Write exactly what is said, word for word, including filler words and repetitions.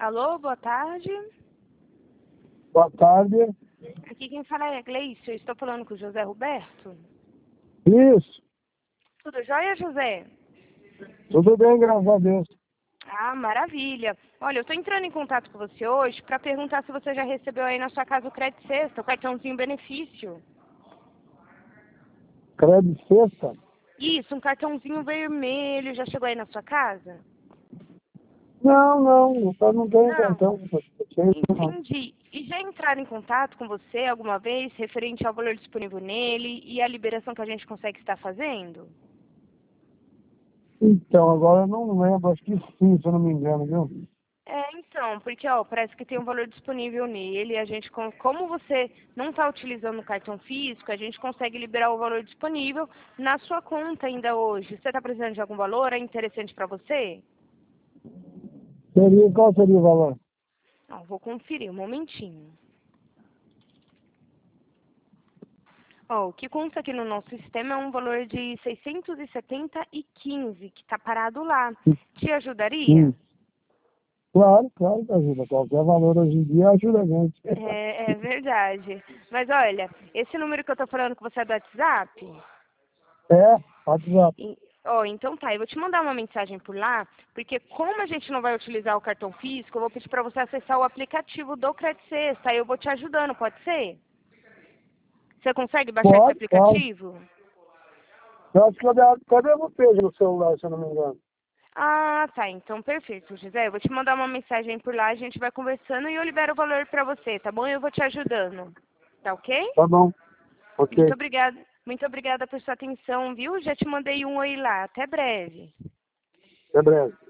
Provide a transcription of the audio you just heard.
Alô, boa tarde. Boa tarde. Aqui quem fala é Gleice, eu estou falando com o José Roberto. Isso. Tudo jóia, José? Tudo bem, graças a Deus. Ah, maravilha. Olha, eu estou entrando em contato com você hoje para perguntar se você já recebeu aí na sua casa o Crédito Sexta, o cartãozinho benefício. Crédito Sexta? Isso, um cartãozinho vermelho, já chegou aí na sua casa? Não, não, eu não tenho Não. cartão. Entendi. E já entraram em contato com você alguma vez, referente ao valor disponível nele e a liberação que a gente consegue estar fazendo? Então, agora eu não lembro, acho que sim, se eu não me engano, viu? É, então, porque, ó, parece que tem um valor disponível nele, a gente, com- como você não está utilizando o cartão físico, a gente consegue liberar o valor disponível na sua conta ainda hoje. Você está precisando de algum valor? É interessante para você? Seria, qual seria o valor? Não, vou conferir, um momentinho. Ó, o que consta aqui no nosso sistema é um valor de seiscentos e setenta e quinze, que está parado lá. Te ajudaria? Sim. Claro, claro que ajuda. Qualquer valor hoje em dia ajuda a gente. É, é verdade. Mas olha, esse número que eu tô falando com você é do WhatsApp? É, WhatsApp. E- Ó, então tá, eu vou te mandar uma mensagem por lá, porque como a gente não vai utilizar o cartão físico, eu vou pedir para você acessar o aplicativo do Crédito Sexta, aí eu vou te ajudando, pode ser? Você consegue baixar esse Pode, pode. aplicativo? Eu acho que eu devo, eu devo ter no celular, se eu não me engano. Ah, tá, então perfeito, José. Eu vou te mandar uma mensagem por lá, a gente vai conversando e eu libero o valor para você, tá bom? Eu vou te ajudando. Tá ok? Tá bom. Muito Ok. obrigada, muito obrigada por sua atenção, viu? Já te mandei um oi lá. Até breve. Até breve.